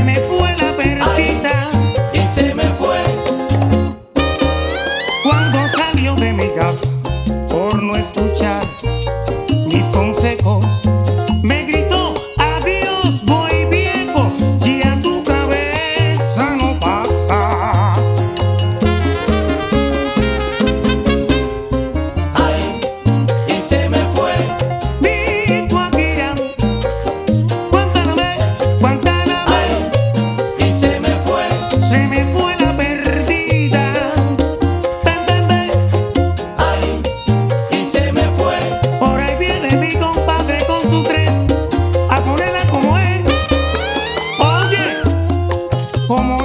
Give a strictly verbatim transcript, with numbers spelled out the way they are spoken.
me fue la perdida. Ay, y se me fue. Cuando salió de mi casa por no escuchar mis consejos, me gritó: adiós, voy viejo, y a tu cabeza no pasa. Ay, y se me fue. Vi tu Akira, Guantáname, Guantáname. Ay, y se me fue. Se me fue la perdida. Ven, ven, ven. Ay, y se me fue. Por ahí viene mi compadre con su tres a ponerla como es. Oye, como